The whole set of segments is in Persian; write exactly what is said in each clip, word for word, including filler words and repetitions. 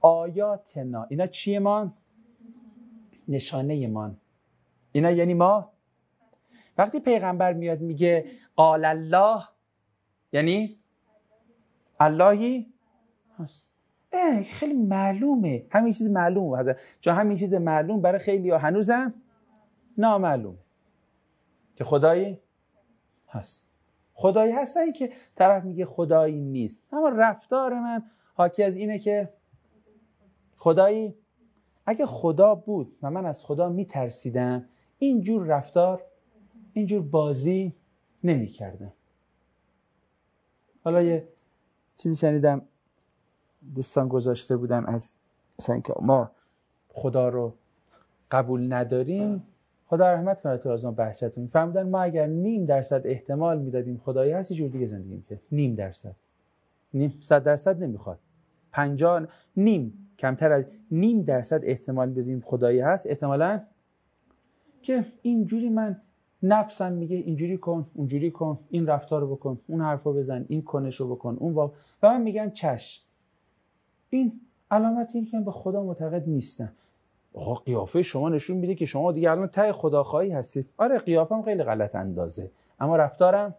آیاتنا، اینا چیه مان؟ نشانه مان. اینا یعنی ما. وقتی پیغمبر میاد میگه قال الله، یعنی اللهی هست. اه خیلی معلومه، همین چیز معلومه حضرت، چون همین چیز معلوم برای خیلی ها هنوزم نامعلوم که خدایی هست. خدایی هست، این که طرف میگه خدایی نیست، اما رفتار من حاکی از اینه که خدایی، اگه خدا بود و من از خدا میترسیدم اینجور رفتار، اینجور بازی نمی کردم. حالا یه چیزی شنیدم دوستان گذاشته بودن از مثلا که ما خدا رو قبول نداریم، خدا رحمت کنه تو از اون بحثتون فهمیدن ما اگر نیم درصد احتمال میدادیم خدایی هست یه جور دیگه زندگی میکرد. نیم درصد، نیم صد درصد نمیخواد، پنجاه نیم، کمتر از نیم درصد احتمال بدیم خدایی هست، احتمالاً که اینجوری من نفسم میگه اینجوری کن، اونجوری کن، این رفتار رو بکن، اون حرفو بزن، این کنش رو بکن، اون واقع و من میگم چشم. این علامت اینه که من به خدا معتقد نیستم. آقا قیافه شما نشون میده که شما دیگه الان ته خداخواهی هستید. آره قیافم خیلی غلط اندازه، اما رفتارم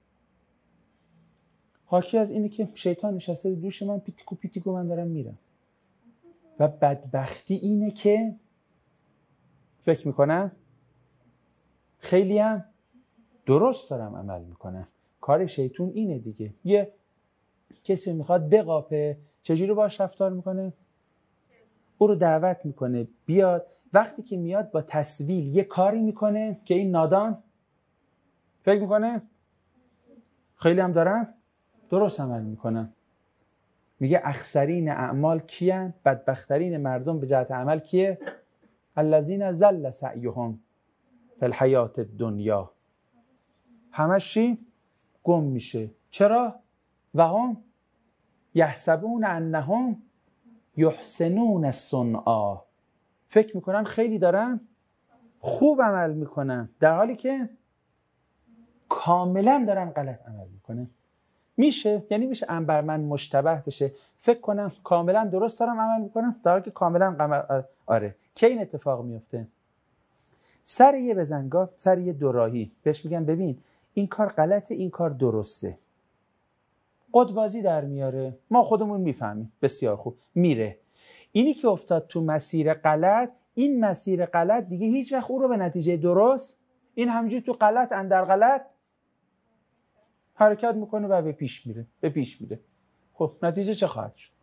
حاکی از اینه که شیطان نشسته رو دوش من، پیتیکو پیتیکو من دارم میرم. و بدبختی اینه که فکر میکنم خیلی هم درست دارم عمل میکنم. کار شیطون اینه دیگه، یه کسی میخواد بقاپه، چجوری باش رفتار میکنه؟ او رو دعوت میکنه بیاد، وقتی که میاد با تسویل یه کاری میکنه که این نادان فکر میکنه خیلی هم دارم درست عمل میکنم. میگه اخسرین اعمال کیان؟ بدبخترین مردم به جهت عمل کیه؟ الذین ضل سعیهم فی الحیات الدنیا. همش چی؟ گم میشه. چرا؟ و هم یحسبون انهم یحسنون صنعا. فکر میکنن خیلی دارن خوب عمل میکنن، در حالی که کاملا دارن غلط عمل میکنن. میشه؟ یعنی میشه انبر من مشتبه بشه فکر کنم کاملا درست دارم عمل میکنم، در حالی که کاملا قمر... آره. که این اتفاق میفته سر یه بزنگاه، سر یه دوراهی بهش میگن ببین این کار غلطه، این کار درسته، قدبازی در میاره، ما خودمون میفهمیم بسیار خوب، میره. اینی که افتاد تو مسیر غلط، این مسیر غلط دیگه هیچ وقت او رو به نتیجه درست، این همینجوری تو غلط اندر غلط حرکت میکنه و به پیش میره، به پیش میره. خب نتیجه چه خواهد شد؟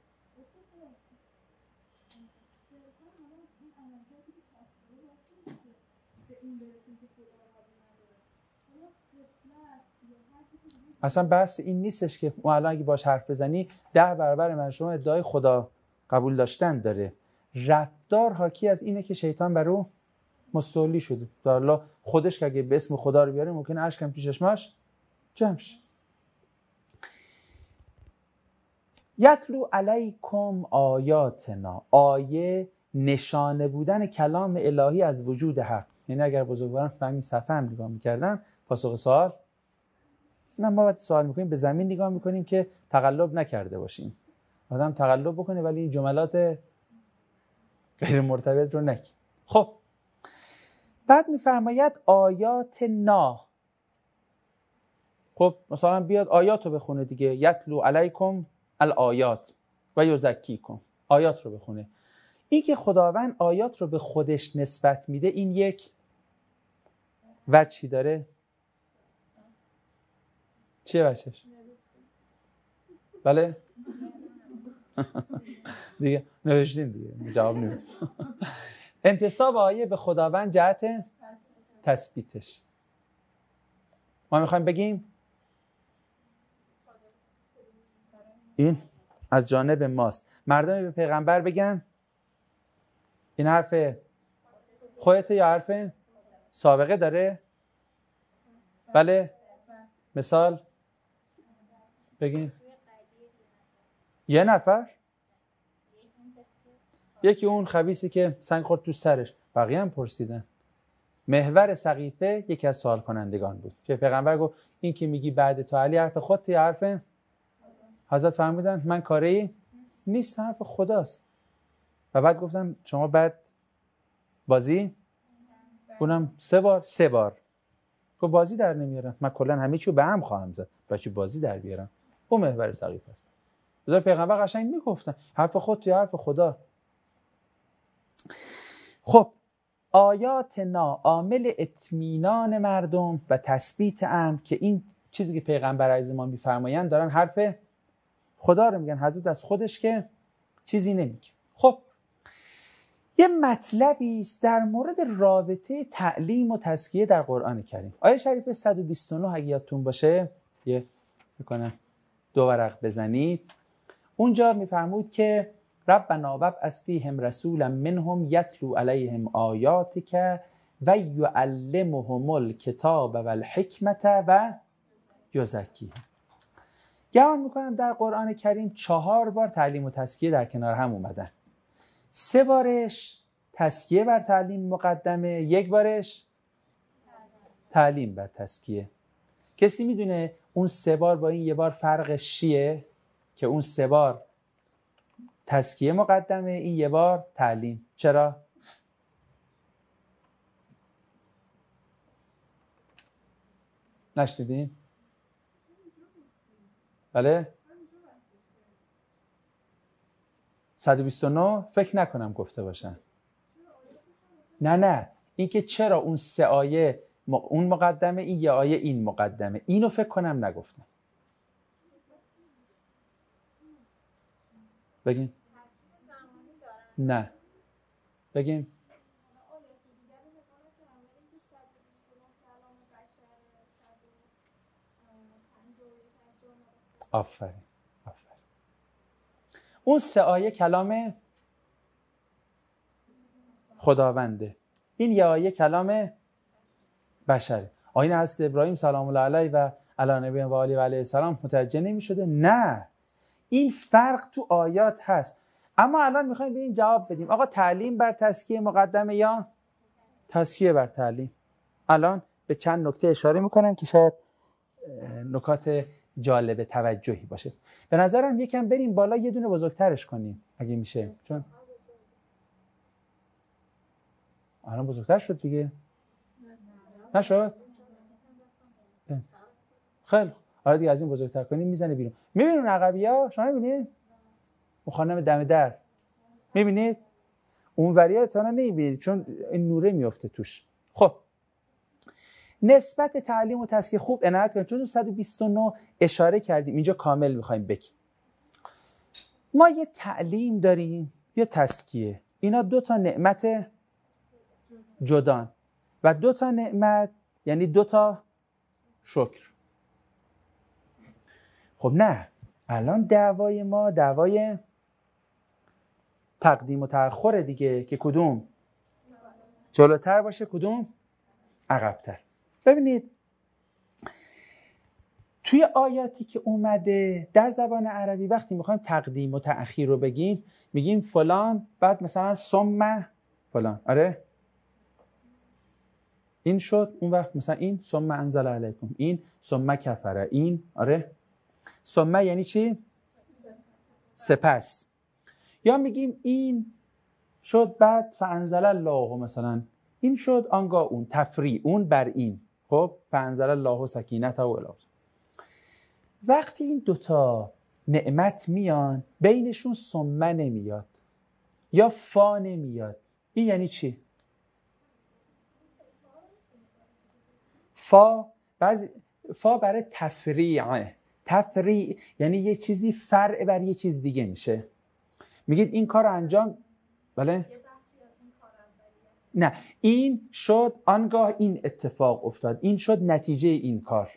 اصلا بحث این نیستش که ما الان اگه باش حرف بزنی ده برابر من شما ادعای خدا قبول داشتن داره. رفتار حاکی از اینه که شیطان بر او مستولی شده. در الله خودش که اگه به اسم خدا رو بیاره ممکنه اشک هم پیشش ماش جمع شه. یتلو علیکم آیاتنا، آیه نشانه بودن کلام الهی از وجود حق. یعنی اگر بزرگواران به همین صفحه هم نگاه میکردن پاسخ سوال نه، ما وقتی سوال میکنیم به زمین نگاه میکنیم که تقلب نکرده باشیم. آدم تقلب بکنه ولی این جملات غیر مرتبط رو نگه. خب بعد میفرماید آیات نا. خب مثلا بیاد آیات رو بخونه دیگه، یتلو علیکم الآیات و یزکیکم، آیات رو بخونه. این که خداوند آیات رو به خودش نسبت میده، این یک وجهی داره. چیه وجهش؟ بله دیگه نوشتین دیگه جواب نمیدیم. انتساب آیه به خداوند جهت تثبیتش. ما میخوایم بگیم این از جانب ماست. مردم به پیغمبر بگن این حرف خودته یا حرف سابقه داره؟ بله مثال بگین. یه نفر، یکی اون خبیثی که سنگ خورد تو سرش، بقیه هم پرسیدن. محور سقیفه یکی از سوال کنندگان بود که پیغمبر گفت این که میگی بعد تو علی حرف خودت یا حرف حضرت؟ فرمودن من کاری نیست، حرف خداست. و بعد گفتم شما بعد بازی اونم سه بار سه بار که بازی در نمیارم، من کلا همه چیو به هم خواهم زد، بچه بازی در بیارم. اون محور سقیف است. بذار پیغمبر قشنگ میگفتن حرف خود توی حرف خدا. خب آیات نا عامل اطمینان مردم و تثبیت امر، که این چیزی که پیغمبر عزیز ما میفرمایند دارن حرف خدا رو میگن، حضرت از خودش که چیزی نمیگه. خب یه مطلبی است در مورد رابطه تعلیم و تزکیه در قرآن کریم. آیه شریف صد و بیست و نه اگه یادتون باشه، یه میکنم دو ورق بزنید، اونجا میفرمود که ربنا وابعث فیهم رسولا منهم یتلو علیهم آیاتک و یعلمهم الکتاب و الحکمت و یزکیهم. گمان میکنم در قرآن کریم چهار بار تعلیم و تزکیه در کنار هم اومدن. سه بارش تزکیه بر تعلیم مقدمه، یک بارش تعلیم بر تزکیه. کسی میدونه اون سه بار با این یه بار فرقش چیه؟ که اون سه بار تزکیه مقدمه، این یه بار تعلیم. چرا؟ نشنیدین؟ بله؟ صد و بیست و نه فکر نکنم گفته باشن. نه نه این که چرا اون سه آیه اون مقدمه، این یه آیه این مقدمه، اینو فکر کنم نگفتم. بگین. نه بگین. آفرین آفرین. اون سه آیه کلام خداونده، این یه آیه کلام بشره. آیین حضرت ابراهیم سلام الله علیه و علی نبی و آله و علیه السلام متوجه نمی شده؟ نه، این فرق تو آیات هست. اما الان میخوایم به این جواب بدیم آقا تعلیم بر تزکیه مقدمه یا تزکیه بر تعلیم؟ الان به چند نکته اشاره میکنم که شاید نکات جالب توجهی باشه. به نظرم یکم بریم بالا یه دونه بزرگترش کنیم اگه میشه، چون الان بزرگتر شد دیگه. نشد؟ خیلی حالا دیگه از این بزرگتر کنیم میزنه بیرون. میبینید اون عقبی‌ها؟ شما میبینید؟ اون خانم دم در میبینید؟ اون وریه تا نمیبینید چون این نوره میفته توش. خب نسبت تعلیم و تزکیه خوب عنایت کنید، چون صد و بیست و نه اشاره کردیم، اینجا کامل میخوایم بگیم. ما یه تعلیم داریم یه تزکیه، اینا دو تا نعمت جدان و دو تا نعمت یعنی دو تا شکر. خب نه، الان دعوای ما دعوای تقدیم و تأخر دیگه، که کدوم جلوتر باشه کدوم عقب‌تر. ببینید توی آیاتی که اومده در زبان عربی وقتی میخوایم تقدیم و تأخیر رو بگیم میگیم فلان بعد مثلا ثم فلان. آره این شد، اون وقت مثلا این ثم انزل علیکم، این ثم کفر، این آره ثم یعنی چی؟ سپس. یا میگیم این شد بعد فانزل الله مثلا، این شد آنگاه اون، تفریع اون بر این. خب فانزل الله سکینته و الی. وقتی این دوتا نعمت میان بینشون ثم نمیاد یا فا نمیاد، این یعنی چی؟ فا بعضی فا برای تفریعه. تفریع یعنی یه چیزی فرع بر یه چیز دیگه میشه. میگید این کار انجام، بله؟ نه، این شد آنگاه این اتفاق افتاد، این شد نتیجه این کار.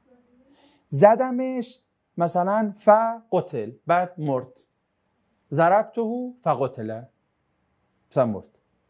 زدمش مثلا فقتل بعد مرد، ضربته فقتل مثلا مرد.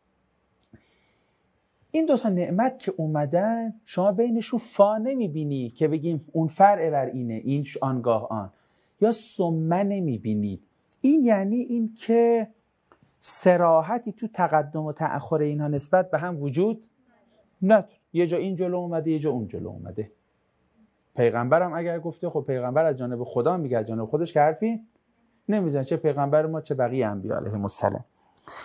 این دو تا نعمت که اومدن شما بینشون فا نمیبینی که بگیم اون فرع بر اینه، این آنگاه آن، یا ثم نمیبینید. این یعنی این که صراحتی تو تقدم و تأخر اینها نسبت به هم وجود نداره. یه جا این جلو اومده یه جا اون جلو اومده. پیغمبرم اگر گفته، خب پیغمبر از جانب خدا میگه، از جانب خودش که حرفی نمیزنه، چه پیغمبر ما چه بقیه انبیا علیهم السلام.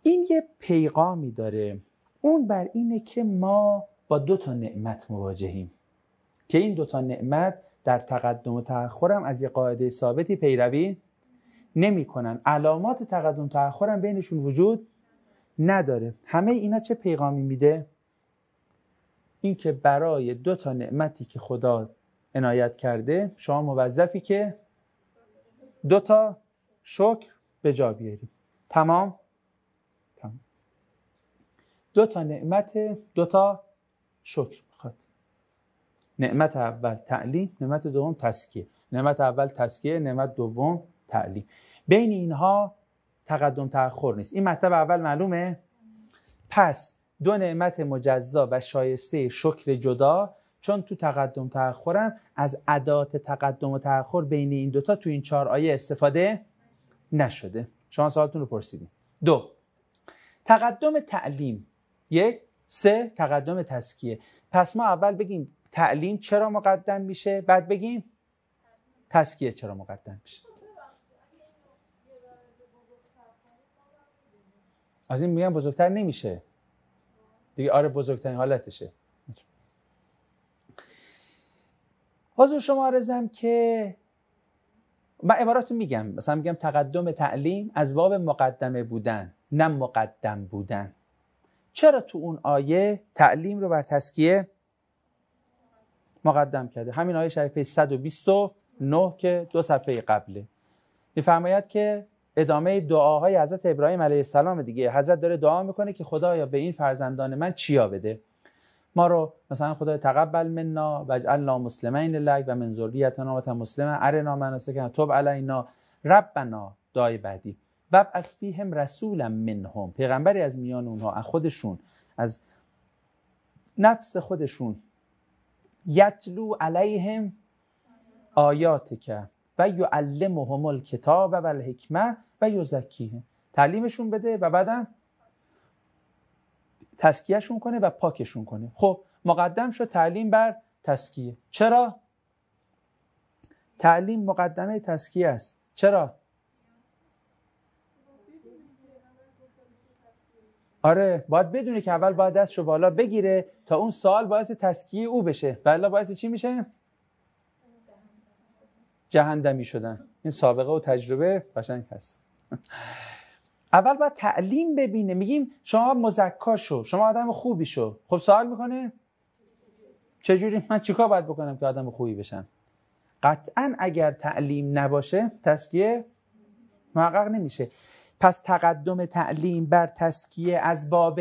این یه پیغامی داره، اون بر اینه که ما با دو تا نعمت مواجهیم که این دو تا نعمت در تقدم و تأخرم از یه قاعده ثابتی پیروی نمی کنن. علامات تقدم و تأخرم بینشون وجود نداره. همه اینا چه پیغامی میده؟ این که برای دو تا نعمتی که خدا عنایت کرده شما موظفی که دو تا شکر به جا بیاریم. تمام؟ تمام. دو تا نعمت، دو تا شکر میخواد. نعمت اول تعلیم، نعمت دوم تزکیه. نعمت اول تزکیه، نعمت دوم تعلیم. بین اینها تقدم تأخر نیست. این مطلب اول معلومه؟ پس دو نعمت مجزا و شایسته شکر جدا، چون تو تقدم تأخرم از ادات تقدم و تأخر بین این دوتا تو این چهار آیه استفاده نشده. شما سوالتون رو پرسیدیم. دو، تقدم تعلیم. یک، سه، تقدم تزکیه. پس ما اول بگیم تعلیم چرا مقدم میشه، بعد بگیم تزکیه چرا مقدم میشه. از این میگم بزرگتر نمیشه دیگه. آره بزرگترین حالتشه. حضور شما عرضم که من عباراتو میگم، مثلا میگم تقدم تعلیم از باب مقدمه بودن نه مقدم بودن. چرا تو اون آیه تعلیم رو بر تزکیه مقدم کرده؟ همین آیه شریفه صد و بیست و نه که دو صفحه قبله میفرماید که ادامه دعاهای حضرت ابراهیم علیه السلام دیگه. حضرت داره دعا میکنه که خدایا به این فرزندان من چیا بده؟ ما رو مثلا خدای تقبل منا واجعلنا مسلمین لک و من ذریتنا امة مسلمة ارنا مناسکنا تب علینا ربنا. دعای بعدی وابعث فیهم رسولا منهم، پیغمبری از میان اونها، از خودشون، از نفس خودشون، یتلو علیهم آیاتک و یعلمهم الکتاب و الحکمه و یزکیهم، تعلیمشون بده و بعدم تزکیهشون کنه و پاکشون کنه. خب مقدم شد تعلیم بر تزکیه. چرا؟ تعلیم مقدمه تزکیه است. چرا؟ آره باید بدونه که اول باید دستشو بالا بگیره تا اون سوال باعث تزکیه او بشه، ولی باعث چی میشه؟ جهنمی شدن. این سابقه و تجربه قشنگ هست. اول باید تعلیم ببینه. میگیم شما مزکا شو، شما آدم خوبی شو. خب سوال میکنه چجوری؟ من چیکار باید بکنم که آدم خوبی بشم؟ قطعا اگر تعلیم نباشه تزکیه محقق نمیشه. پس تقدم تعلیم بر تزکیه از باب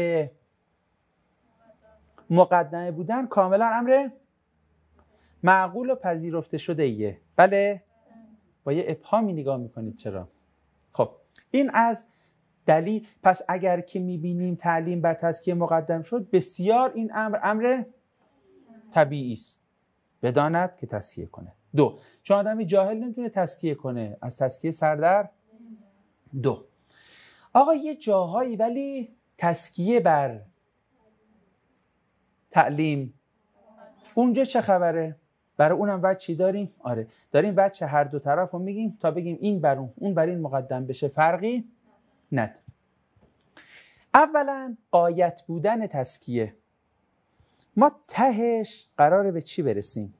مقدمه بودن کاملا امر معقول و پذیرفته شده ایه. بله؟ با یه ابهامی نگاه میکنید. چرا؟ خب این از دلیل. پس اگر که میبینیم تعلیم بر تزکیه مقدم شد، بسیار این امر امر طبیعی است بداند که تزکیه کنه. دو، چون آدمی جاهل نمیتونه تزکیه کنه، از تزکیه سردر. دو، آقا یه جاهایی ولی تزکیه بر تعلیم اونجا چه خبره؟ برای اونم وجهی داریم؟ آره داریم. وجه هر دو طرف رو میگیم تا بگیم این بر اون، اون بر این مقدم بشه، فرقی نداره. اولا غایت بودن تزکیه. ما تهش قراره به چی برسیم؟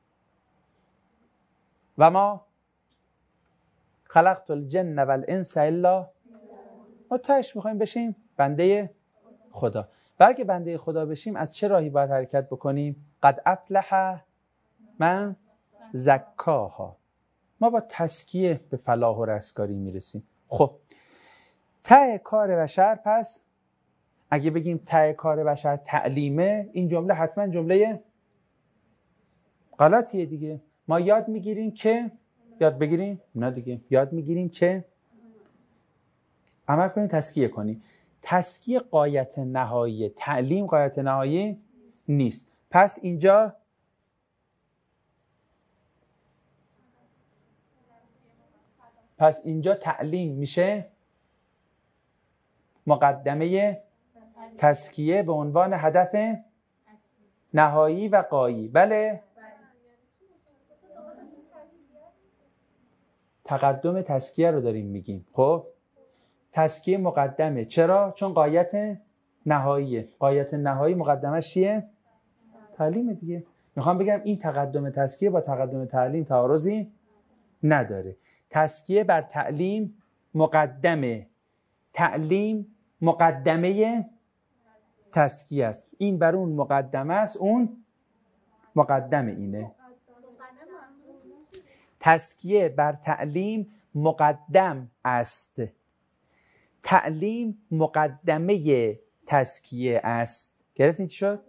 و ما خلقت الجن والانس الا، ما تهش میخوایم بشیم بنده خدا. برای که بنده خدا بشیم از چه راهی باید حرکت بکنیم؟ قد افلح من زکاها. ما با تزکیه به فلاح و رستگاری میرسیم. خب ته کار بشر، پس اگه بگیم ته کار بشر تعلیمه، این جمله حتما جمله غلطیه دیگه. ما یاد میگیریم که یاد بگیریم؟ نه دیگه، یاد میگیریم که عمل کنیم، تزکیه کنیم. تزکیه غایت نهایی، تعلیم غایت نهایی نیست. پس اینجا پس اینجا تعلیم میشه مقدمه تزکیه به عنوان هدف نهایی و غایی. بله؟ تقدم تزکیه رو داریم میگیم. خب تزکیه مقدمه. چرا؟ چون غایت نهاییه. غایت نهایی مقدمش چیه؟ تعلیم دیگه. میخوام بگم این تقدم تزکیه با تقدم تعلیم تعارضی نداره. تزکیه بر تعلیم مقدمه، تعلیم مقدمه تزکیه است. این بر اون مقدمه است، اون مقدمه اینه. تزکیه بر تعلیم مقدم است، تعلیم مقدمه تزکیه است. گرفتین چی شد؟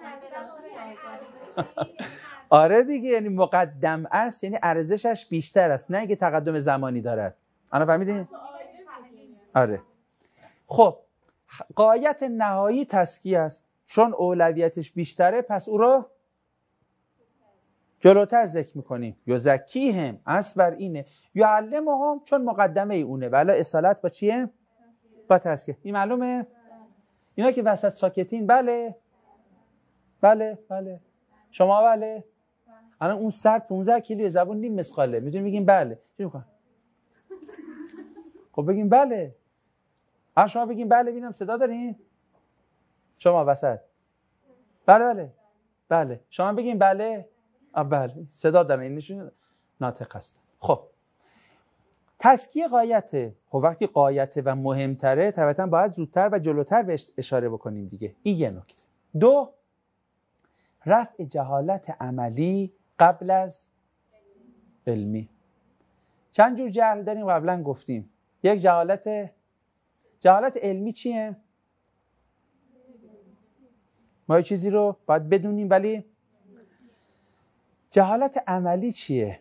آره دیگه، یعنی مقدم است یعنی ارزشش بیشتر است، نه اینکه تقدم زمانی دارد. الان فهمیدین؟ آره. خب غایت نهایی تزکیه است، چون اولویتش بیشتره پس او رو جلوتر ذکر میکنیم. یزکیهم اصل بر اینه، یعلمهم چون مقدمه اونه. ولی اصالت با چیه؟ با تزکیه. این معلومه؟ اینا که وسط ساکتین بله بله بله شما بله. الان اون صد پانزده کیلو زبون نیم مسخاله، میتونیم بگیم بله. چی میکنن؟ خب بگیم بله. الان شما بگیم بله ببینم صدا دارین؟ شما وسط بله بله بله. شما بگیم بله. آ بله صدا دارن، این نشون ناطق هستن. خب تزکیه غایته. خب وقتی غایته و مهمتره طبعا باید زودتر و جلوتر بهش اشاره بکنیم دیگه. این یه نکته. دو، رفع جهالت عملی قبل از علمی. چند جور جهل داریم قبلا گفتیم. یک جهالت جهالت علمی چیه؟ ما یه چیزی رو باید بدونیم ولی جهالت عملی چیه؟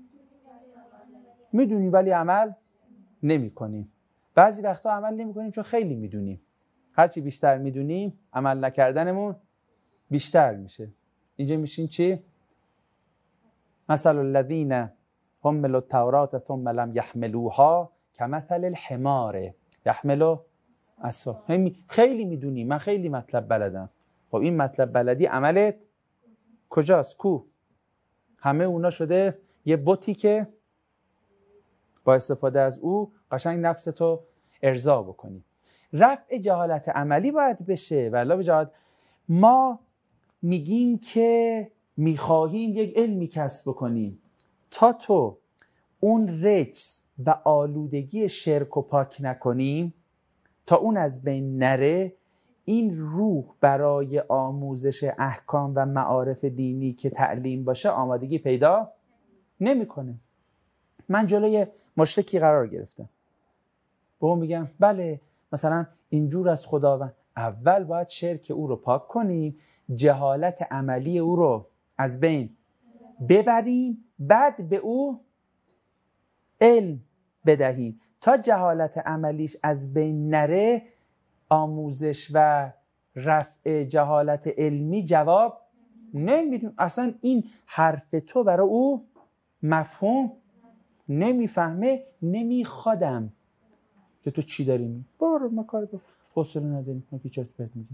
میدونیم ولی عمل نمی کنیم. بعضی وقتا عمل نمی کنیم چون خیلی میدونیم. هرچی بیشتر میدونیم عمل نکردنمون بیشتر میشه. اینجا میشیم چی؟ مثل الذین حملوا التوراة ثم لم يحملوها كمثل الحمار يحمل اسفار. خیلی میدونی، من خیلی مطلب بلدم. خب این مطلب بلدی عملت کجاست؟ کو؟ همه اونا شده یه بوتی که با استفاده از او قشنگ نفستو ارضا بکنی. رفع جهالت عملی باید بشه. والله به جهالت ما میگیم که میخواهیم یک علمی کسب بکنیم، تا تو اون رجس و آلودگی شرک و پاک نکنیم، تا اون از بین نره، این روح برای آموزش احکام و معارف دینی که تعلیم باشه آمادگی پیدا نمیکنه. من جلوی مشرکی قرار گرفتم، به اون میگم بله مثلا اینجور از خداوند. اول باید شرک او رو پاک کنیم، جهالت عملی او رو از بین ببریم، بعد به او علم بدهیم. تا جهالت عملیش از بین نره آموزش و رفع جهالت علمی جواب نمیدیم. اصلا این حرف تو برای او مفهوم نمیفهمه، نمیخوادم که تو چی داری میگی. برو ما کار با حوصله نداریم، ما که چرت پرت میگیم.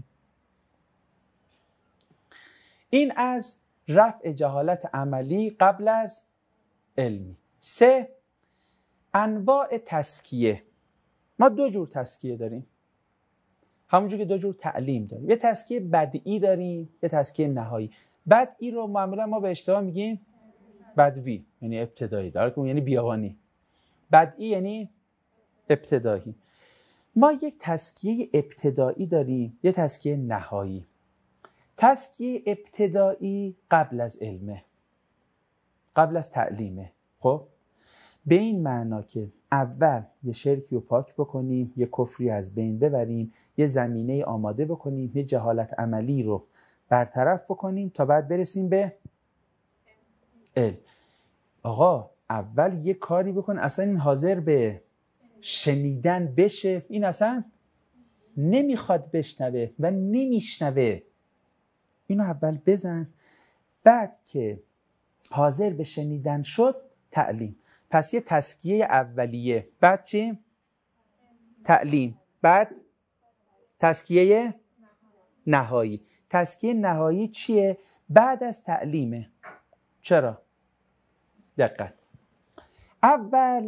این از رفع جهالت عملی قبل از علمی. سه، انواع تزکیه. ما دو جور تزکیه داریم، همونجور که دو جور تعلیم داریم. یه تزکیه بدئی داریم، یه تزکیه نهایی. بدئی رو معمولا ما به اشتباه میگیم بدوی، یعنی ابتدایی، در حالی یعنی بیابانی. بدئی یعنی ابتدایی. ما یک تزکیه ابتدایی داریم، یه تزکیه نهایی. تزکیه ابتدایی قبل از علمه، قبل از تعلیمه. خب به این معنا که اول یه شرکی رو پاک بکنیم، یه کفری از بین ببریم، یه زمینه آماده بکنیم، یه جهالت عملی رو برطرف بکنیم تا بعد برسیم به علم. آقا اول یه کاری بکن اصلا این حاضر به شنیدن بشه. این اصلا نمیخواد بشنوه و نمیشنوه. اینو اول بزن، بعد که حاضر به شنیدن شد تعلیم. پس یه تزکیه اولیه، بعد چی؟ تعلیم، بعد تزکیه نهایی. تزکیه نهایی چیه؟ بعد از تعلیمه. چرا؟ دقت. اول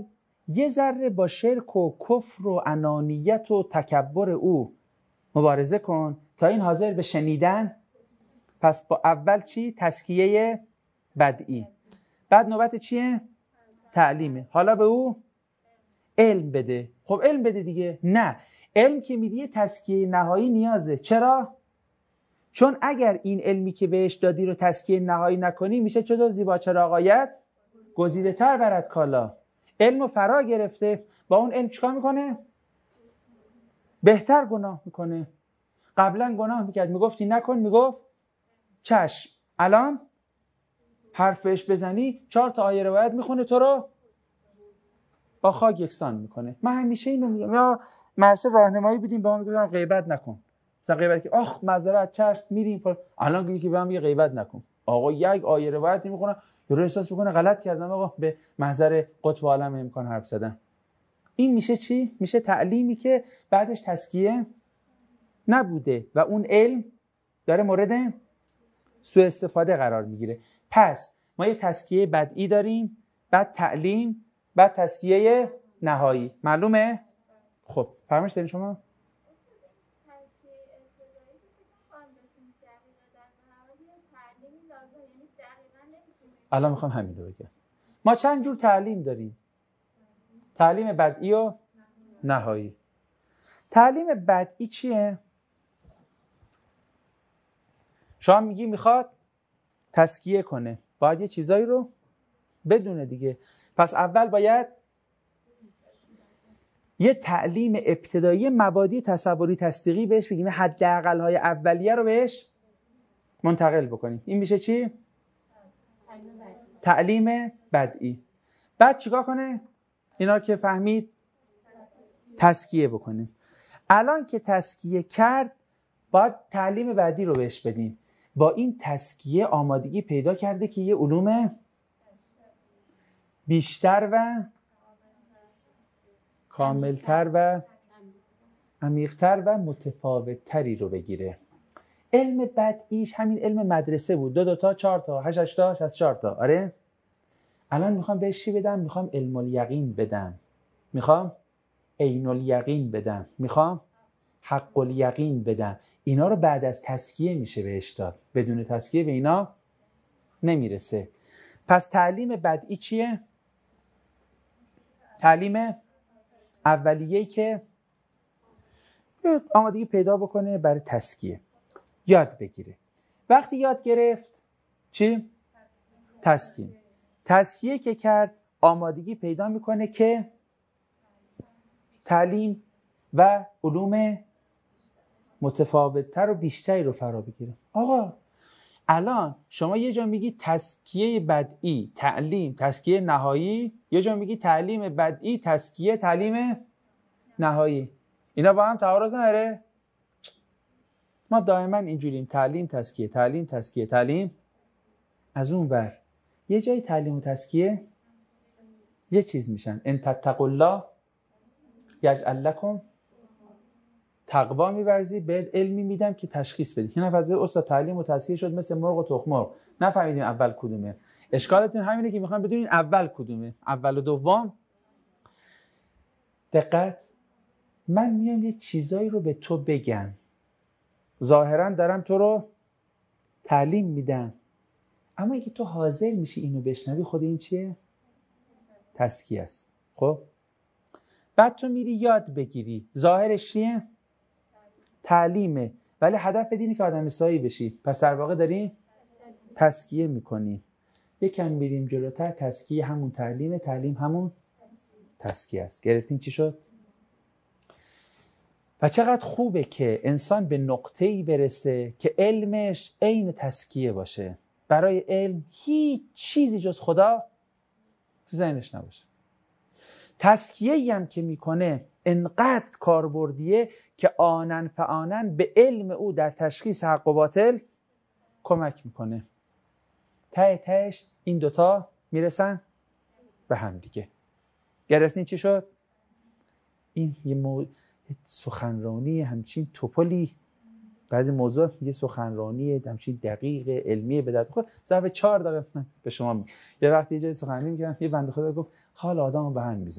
یه ذره با شرک و کفر و انانیت و تکبر او مبارزه کن تا این حاضر به شنیدن. پس با اول چی؟ تزکیه بدئی. بعد نوبت چیه؟ تعلیمه. حالا به او علم بده. خب علم بده دیگه. نه، علم که میدی تزکیه نهایی نیازه. چرا؟ چون اگر این علمی که بهش دادی رو تزکیه نهایی نکنی میشه چطور زیبا چراغایت گزیده تر برد کالا. علم رو فرا گرفته، با اون علم چیکار میکنه؟ بهتر گناه میکنه. قبلا گناه میکرد میگفتی نکن، میگفت چشم. الان حرف بهش بزنی چهار تا آیه روایت میخونه تو رو با خاک یکسان میکنه. من همیشه اینو میگم، یا مرسه راهنمایی بدیم به ما میگم غیبت نکن. مثلا غیبت که آخ معذرت چشم میریم فر... الان میگه که به من میگه غیبت نکن. آقا یک آیه روایتی میخونه یارو احساس میکنه غلط کردم، آقا به محضر قطب عالم امکان حرف زدن. این میشه چی؟ میشه تعلیمی که بعدش تزکیه نبوده و اون علم داره مورد سوء استفاده قرار میگیره. پس ما یه تزکیه بدئی داریم، بعد تعلیم، بعد تزکیه نهایی. معلومه؟ خب فرمایش دارین شما؟ الان میخوام همین رو بگم. ما چند جور تعلیم داریم؟ تعلیم بدئی و نهایی. تعلیم بدئی چیه؟ شما میگی میخواد تزکیه کنه، باید یه چیزایی رو بدونه دیگه. پس اول باید یه تعلیم ابتدایی مبادی تصوری تصدیقی بهش بگیم، حداقل های اولیه رو بهش منتقل بکنیم. این میشه چی؟ تعلیم بدئی. بعد چیکار کنه؟ اینا که فهمید تزکیه بکنیم. الان که تزکیه کرد باید تعلیم بعدی رو بهش بدیم. با این تزکیه آمادگی پیدا کرده که یه علوم بیشتر و کاملتر و عمیق‌تر و متفاوت‌تری رو بگیره. علم بدئیش همین علم مدرسه بود، دو دو تا، چهار تا، هشت هشت تا، شصت و چهار تا. آره؟ الان میخوام بهش چی بدم؟ میخوام علم الیقین بدم، میخوام عین الیقین بدم، میخوام حق الیقین بدم. اینا رو بعد از تزکیه میشه بهش داد. بدون تزکیه به اینا نمیرسه. پس تعلیم بدئی چیه؟ تعلیم اولیه‌ای که آمادگی پیدا بکنه برای تزکیه، یاد بگیره. وقتی یاد گرفت چی؟ تزکیه. تزکیه که کرد آمادگی پیدا میکنه که تعلیم و علوم متفاوت‌تر و بیشتری رو فرا بگیره. آقا الان شما یه جا میگی تزکیه بدئی تعلیم تزکیه نهایی، یه جا میگی تعلیم بدئی تزکیه تعلیم نهایی. اینا با هم تعارض نداره؟ ما دائما اینجوریم، تعلیم تزکیه تعلیم تزکیه تعلیم. از اون ور یه جای تعلیم و تزکیه یه چیز میشن. ان تتقوا الله یجعل لکم تقوا می‌ورزی، بهت علمی میدم که تشخیص بدی. اینا واسه استاد تعلیم و تزکیه شد مثل مرغ و تخم مرغ. نفهمیدیم اول کدومه. اشکالتون همینه که میخوام بدونین اول کدومه، اول و دوم. دقت، من میام یه چیزایی رو به تو بگم، ظاهرا دارم تو رو تعلیم میدم، اما اگه تو حاضر میشی اینو بشنوی، خود این چیه؟ تزکیه است. خب بعد تو میری یاد بگیری، ظاهرش چیه؟ تعلیمه، ولی هدف دینی که آدم سایی بشی. پس در واقع داری تزکیه میکنی. یکم میریم جلوتر، تزکیه همون تعلیمه، تعلیم همون تزکیه است. گرفتین چی شد؟ و چقدر خوبه که انسان به نقطه‌ای برسه که علمش عین تزکیه باشه. برای علم هیچ چیزی جز خدا تو ذهنش نباشه. تزکیه‌ای هم که میکنه انقدر کاربردیه که آنن فآنن به علم او در تشخیص حق و باطل کمک میکنه. ته تهش این دوتا میرسن به هم دیگه. گرفتین چی شد؟ این یه مو... سخنرانی همچین توپلی، بعضی موضوع یه سخنرانی همچین دقیق علمی به درد خود ظرف چهار دقیقه به شما می... یه وقتی یه جای سخنرانی میکردم، یه بنده خدا گفت حال آدمو به هم میزنی.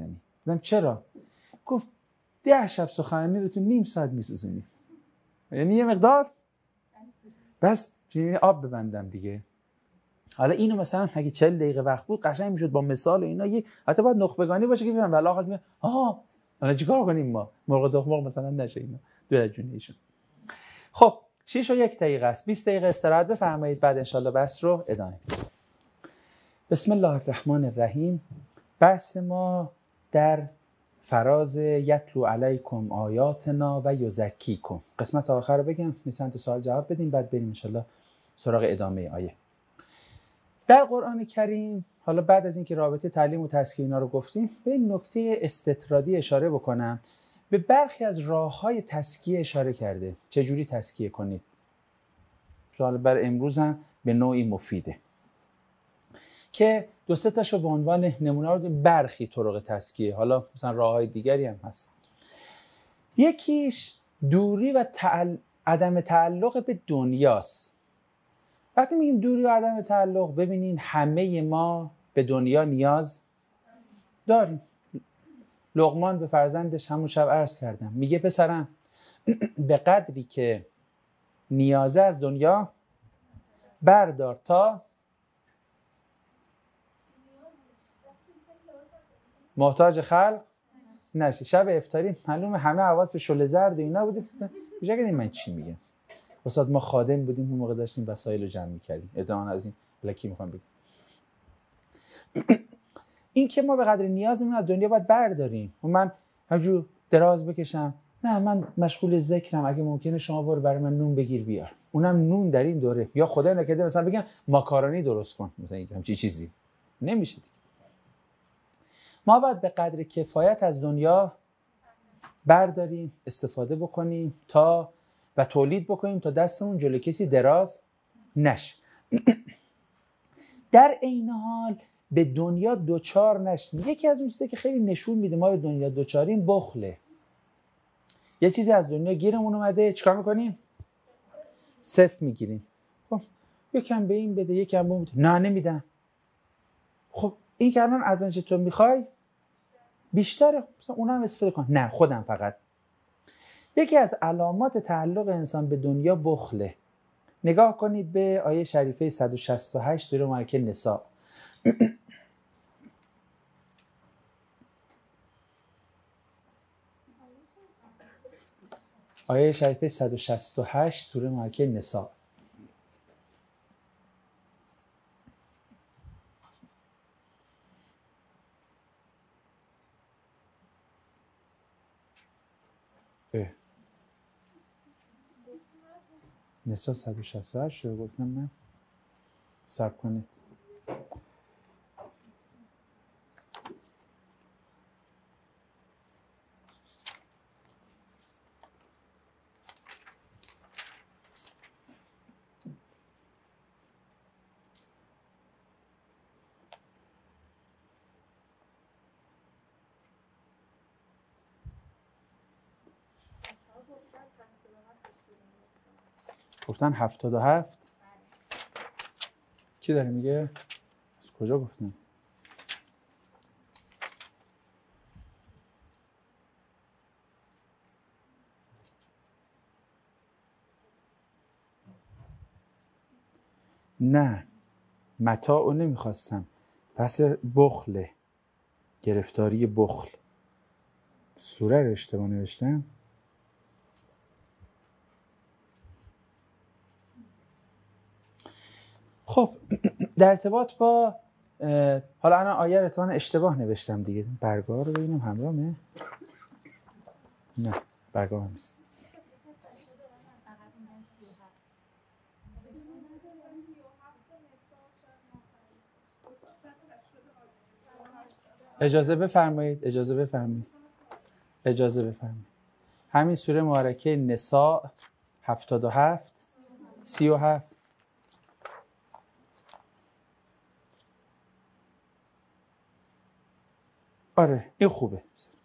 گفتم چرا؟ گفت ده شب سخنرانی رو تو نیم ساعت میسوزونی. یعنی یه مقدار بس یعنی آب ببندم دیگه. حالا اینو مثلا اگه چهل دقیقه وقت بود قشنگ میشد با مثال و اینا، یه حتی باید نخبگانی باشه که بفهم ولی آخر میگه آها حالا چیکار کنیم ما مرغ تخم مرغ مثلا نشه اینا دور از جون ایشون. خب شش و یک دقیقه است، بیست دقیقه استراحت بفرمایید، بعد انشالله بحث رو ادامه میدیم. بسم الله الرحمن الرحیم. بحث ما در فراز یتلو علیکم آیاتنا و یزکیکم. قسمت آخر رو بگم چند تا سوال جواب بدیم بعد بریم انشالله سراغ ادامه آیه. در قرآن کریم حالا بعد از اینکه رابطه تعلیم و تزکیه اینا رو گفتیم به این نکته استطرادی اشاره بکنم. به برخی از راه‌های تزکیه اشاره کرده. چجوری تزکیه کنید؟ سوال بر امروز هم به نوعی مفیده که دو سه تاشو به عنوان نمونه رو برخی طرق تزکیه، حالا مثلا راه‌های دیگری هم هست. یکیش دوری و تعل... عدم تعلق به دنیاست. وقتی میگیم دوری و عدم تعلق، ببینین همه ما به دنیا نیاز داریم. لقمان به فرزندش همون شب عرض کردم، میگه پسرم به قدری که نیازه از دنیا بردار تا محتاج خلق نشی. شب افطاری معلومه همه حواس به شل زرد و اینا بودیم. میشه که من چی میگم؟ استاد ما خادم بودیم اون موقع داشتیم وسایل رو جمع می‌کردیم. ادعا از این لکی میخوام بگم این که ما به قدر نیازمون از دنیا باید برداریم. و من همجور دراز بکشم، نه من مشغول ذکرم، اگه ممکنه شما برو برای من نون بگیر بیار. اونم نون در این دوره یا خدا نکرده مثلا بگم ماکارونی درست کن، مثلا این همچین چیزی نمیشه دیگه. ما باید به قدر کفایت از دنیا برداریم، استفاده بکنیم تا و تولید بکنیم تا دستمون جلوی کسی دراز نشه. در این حال به دنیا دوچار نشیم. یکی از اون چیزایی که خیلی نشون میده ما به دنیا دوچاریم بخله. یه چیزی از دنیا گیرمون اومده، چیکار میکنیم؟ صفر میگیریم. خب یکم به این بده، یکم به اون بده. نه نمیدم. خب این که الان از آنچه تو میخوای بیشتره، مثلا اونم استفاده کن. نه خودم فقط. یکی از علامات تعلق انسان به دنیا بخله. نگاه کنید به آیه شریفه صد و شصت و هشت سوره مبارکه نساء. آیه شریفه صد و شصت و هشت سوره مبارکه نساء. نساء صد و شصت و هشت رو گفتم من. صبر کنید. گفتن هفتاد و هفت. کی داره میگه؟ از کجا گفتن؟ نه متاع رو نمیخواستم، پس بخله، گرفتاری بخل. سوره رو اشتباه نوشتم. خب در ارتباط با حالا الان آیه رو اشتباه نوشتم دیگه. برگاه رو ببینم همراهمه. نه برگاه هم نیست. اجازه بفرمایید اجازه بفرمایید اجازه بفرمایید همین سوره مبارکه نساء هفتاد و هفت سی و هفت. آره این خوبه.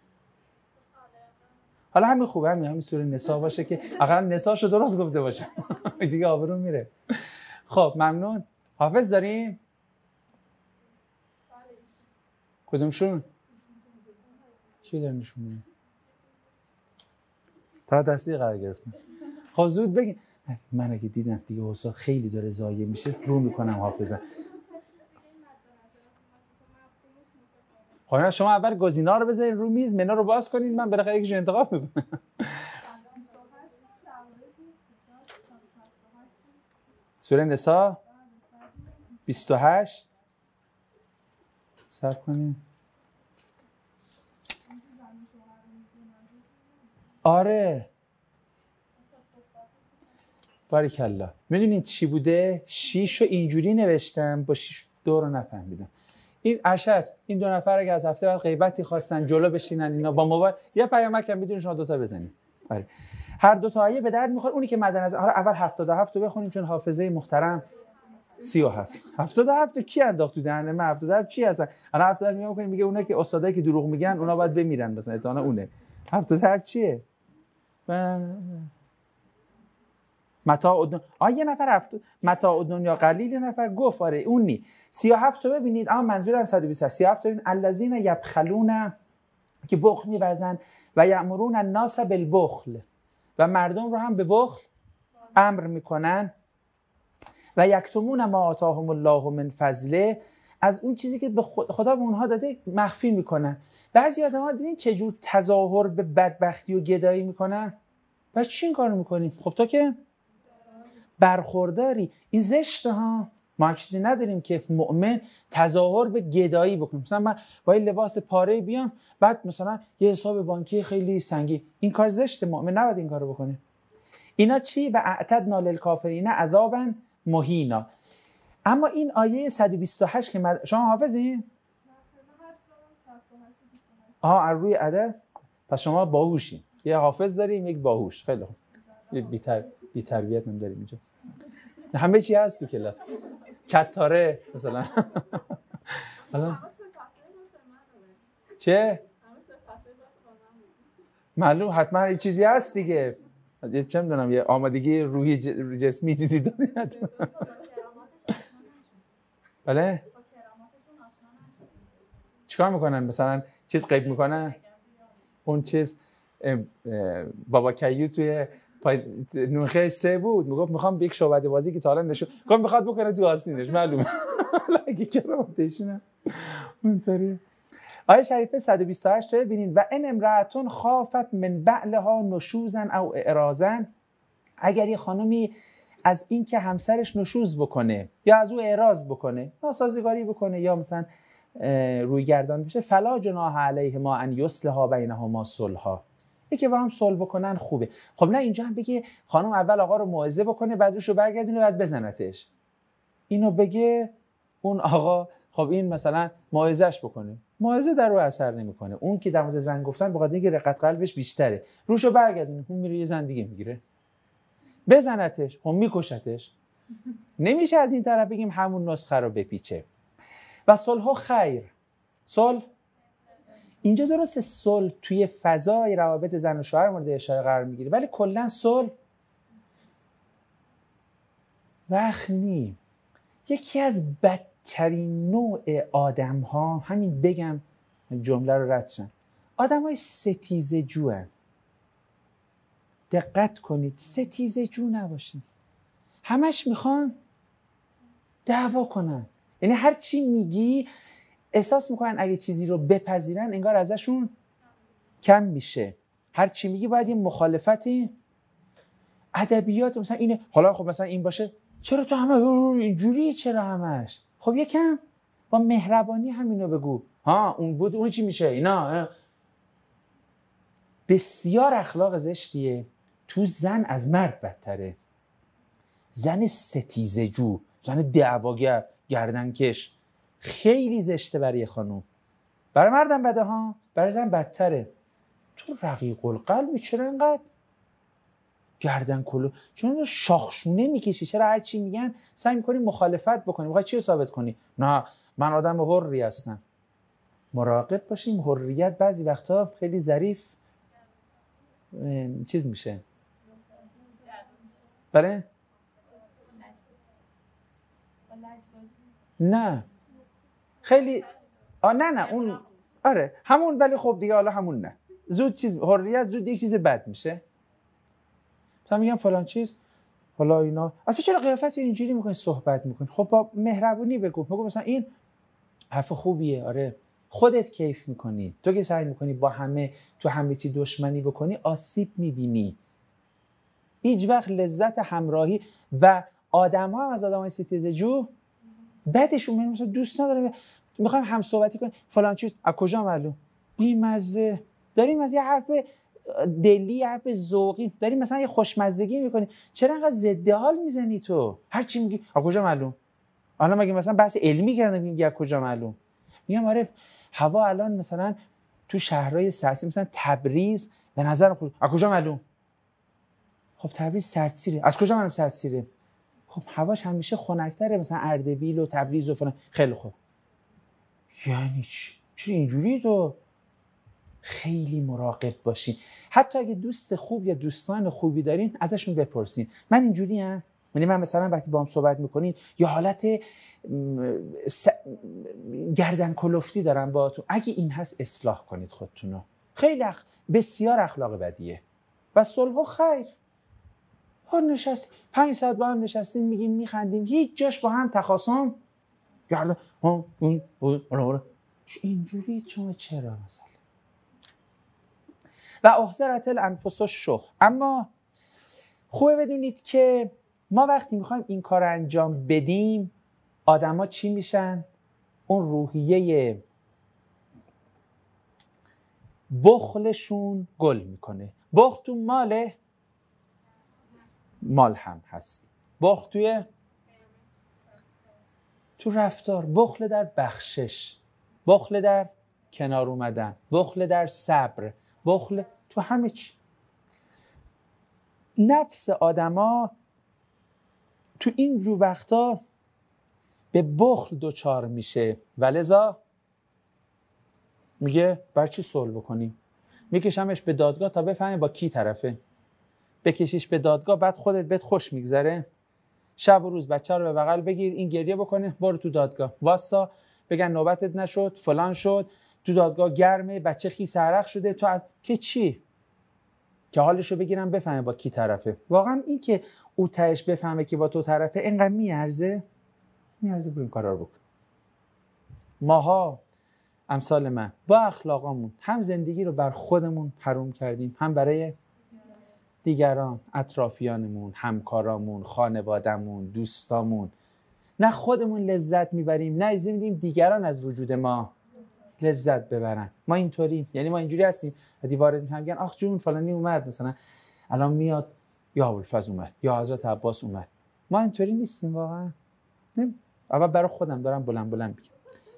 حالا همین خوبه، همین همین سوره نساء باشه که اقلا نساءشو درست گفته باشه دیگه آبرو میره. خب ممنون. حافظ داریم؟ کدومشون؟ کی داره نشون میده؟ تا دستی قرار گرفتم. خب زود بگین. من اگه دیدم دیگه استاد خیلی داره ضایع میشه رو میکنم حافظه. خب شما اول گزینا رو بذارین رو میز، منا رو باز کنین، من بالاخره یکیشو انتخاب میکنم. سوره نساء بیست و هشت. صبر کنین. آره باریکلا. میدونید چی بوده؟ شیش رو اینجوری نوشتم، با شیش دو رو نفهمیدم. این اشر این دو نفر اگه از هفته بعد غیبتی خواستن جلو بشینن اینا با موبایل یه پیامک هم میدونید شما دو تا بزنید. آره هر دو تا آیه به درد میخوره. اونی که مد نظر آره اول هفتاد و هفت رو بخونیم چون حافظه محترم سی و هفت. هفتاد و هفت کی انداخت تو دهنه من؟ هفتاد و هفت چی هستن؟ الان هفتاد و هفت میگم میگه اونا که استادایی که دروغ میگن اونا باید بمیرن مثلا اتانا اونه. هفتاد و هفت چیه؟ متاع الدنیا. آ یه نفر هفت متاع الدنیا قلیل، یه نفر گفت آره اون نی. سی و هفت رو ببینید. اما منظورم صد و بیست. سی و هفت ببین الذین یبخلون که بخل می‌ورزن و یأمرون الناس بالبخل و مردم رو هم به بخل امر میکنن و یکتمون ما آتاهم الله من فضله، از اون چیزی که به خدا به اونها داده مخفی میکنن. بعضی آدم‌ها دیدین چه جور تظاهر به بدبختی و گدایی میکنن؟ پس چی این کارو میکنیم؟ خب تو که برخورداری این زشته ها. ما هم چیزی نداریم که مؤمن تظاهر به گدایی بکنه. مثلا من با این لباس پاره بیام بعد مثلا یه حساب بانکی خیلی سنگین، این کار زشته. مؤمن نباید این کارو بکنه. اینا چی؟ و اعتدنا للکافرین عذابا مهینا. اما این آیه صد و بیست و هشت که مد... شما حافظین؟ آها از روی عدد. پس شما باهوشین. یه حافظ داریم یک باهوش. خیلی خوب. بی تر... بی تربیت هم داریم اینجا. همه چی هست تو کلاس. چتاره مثلا. حالا چه؟ معلوم حتما یه چیزی هست دیگه. چه میدونم یه آمادگی روحی جسمی چیزی داری ندارم. بله؟ چیکار میکنن؟ مثلا چیز غیب میکنن؟ اون چیز بابا کیو توی نوخه سه بود میگفت میخوام یک شعبده بازی که تا الان نشون گفت میخواد بکنه تو آستینش. معلومه اگه کرامتشونه اونطوری. آیه شریفه صد و بیست و هشت رو ببینید. و ان امرأتون خافت من بعلها نشوزا او اعراضا، اگر یه خانمی از این که همسرش نشوز بکنه یا از او اعراض بکنه، ناسازگاری بکنه یا مثلا روی گردان بشه، فلا جناح علیهما ان یصلحا بینهما صلحا، یکی با هم صلح بکنن خوبه. خب نه اینجا هم بگه خانم اول آقا رو موعظه بکنه بعد روشو برگردونه بعد بزنتش. اینو بگه اون آقا خب این مثلا موعظهش بکنه، موعظه در رو اثر نمیکنه. اون که در مورد زن گفتن بخاطر اینکه رقت قلبش بیشتره روشو برگردونه، اون میره یه زن دیگه میگیره. بزنتش خب میکشتش. نمیشه از این طرف بگیم همون نسخه رو بپیچه. و صلح خیر. صلح اینجا درسته صلح توی فضای روابط زن و شوهر مورد اشاره قرار میگیره، ولی کلا صلح وقت نی. یکی از بدترین نوع آدم ها، همین بگم جمله رو رد شن، آدم های ستیزه جو هن. دقت کنید ستیزه جو نباشید. همش میخوان دعوا کنن، یعنی هر چی میگی احساس میکنن اگه چیزی رو بپذیرن انگار ازشون کم میشه. هر چی میگی باید یه مخالفتی. ادبیات مثلا اینه، حالا خب مثلا این باشه چرا تو همه اینجوری، چرا همش؟ خب یکم با مهربانی همینو بگو. ها اون بود اون چی میشه اینا. بسیار اخلاق زشتیه. تو زن از مرد بدتره. زن ستیزه جو، زن دعواگر، گردنکش، خیلی زشته برای خانوم. برای مردم بده ها، برای زن بدتره. تو رقیق القلبی، چرا اینقدر گردن کلو، چون شاخشونه میکشی؟ چرا هر چی میگن سعی میکنی مخالفت بکنی؟ میخوای چی رو ثابت کنی؟ نه من آدم حری هستم. مراقب باشیم. حریت بعضی وقتا خیلی ظریف چیز میشه. بله؟ نه خیلی آه نه نه اون آره همون، ولی خب دیگه حالا همون نه، زود چیز حریت زود یک چیز بد میشه. مثلا میگم فلان چیز، حالا اینا اصلا چرا قیافت اینجوری میکنی صحبت میکنی؟ خب با مهربونی بگو، بگو مثلا این حرف خوبیه، آره خودت کیف میکنی، تو که سعی میکنی با همه تو همه چی دشمنی بکنی آسیب میبینی. هیچ وقت لذت همراهی و آدم‌ها هم از آدمای ستیزجو بدشون میاد، مثلا دوست ندارم میخوایم هم صحبتی کنیم فلان چیز، از کجا معلوم؟ بی‌مزه داریم از یه حرف دلی، حرف ذوقی داریم مثلا یه خوشمزگی میکنی، چرا انقدر ضد حال میزنی تو؟ هر چی میگی از کجا معلوم؟ حالا مگه مثلا بحث علمی کردن میگی از کجا معلوم؟ میگم آره هوا الان مثلا تو شهرهای سردسیر مثلا تبریز به نظر خود از کجا معلوم؟ خب تبریز سردسیره، از کجا معلوم سردسیره؟ خب هواش همیشه خنک‌تره مثلا اردبیل و تبریز و فلان. خیلی خوب یعنی چی؟ چرا اینجوری؟ تو خیلی مراقب باشین، حتی اگه دوست خوب یا دوستان خوبی دارین ازشون بپرسین من اینجوری ام، یعنی من مثلا وقتی با هم صحبت میکنین یا حالت س... گردن کلفتی دارم با تو، اگه این هست اصلاح کنید خودتونو. خیلی اخ... بسیار اخلاق بدیه و صلح و خیر. ها نشست پنج ساعت با هم نشستیم میگیم میخندیم، هیچ جاش با هم تخاصم گردن ها اون اون اینجوری تو چرا مثلا؟ و احضرت الانفس الشح. اما خوبه بدونید که ما وقتی میخوایم این کار رو انجام بدیم آدما چی میشن؟ اون روحیه بخلشون گل میکنه. بخل تو ماله، مال هم هست. بخل توی تو رفتار، بخل در بخشش، بخل در کنار اومدن، بخل در صبر، بخل تو همه چی. نفس آدما تو این جو وقتا به بخل دوچار میشه و لذا میگه بر چی صلح بکنیم؟ میکشمش به دادگاه تا بفهمه با کی طرفه. بکشیش به دادگاه بعد خودت بهت خوش میگذره، شب و روز بچه رو به بغل بگیر این گریه بکنه، برو تو دادگاه واسا بگن نوبتت نشد فلان شد، تو دادگاه گرمه بچه خیس عرق شده، تو از... که چی؟ که حالشو بگیرم بفهمه با کی طرفه. واقعا این که او تهش بفهمه که با تو طرفه اینقدر میارزه؟ میارزه بریم کارا رو بکن. ماها امثال من با اخلاقامون هم زندگی رو بر خودمون حروم کردیم، هم برای دیگران، اطرافیانمون، همکارامون، خانوادمون، دوستامون. نه خودمون لذت میبریم، نه اجازه میدیم دیگران از وجود ما لذت ببرن. ما اینطوری، یعنی ما اینجوری هستیم وقتی وارد میشن میگن آخ جون فلانی اومد، مثلا الان میاد یا ابوالفضل اومد یا حضرت عباس اومد. ما اینطوری نیستیم واقعا. نه اول برای خودم دارم بلند بلند میگم.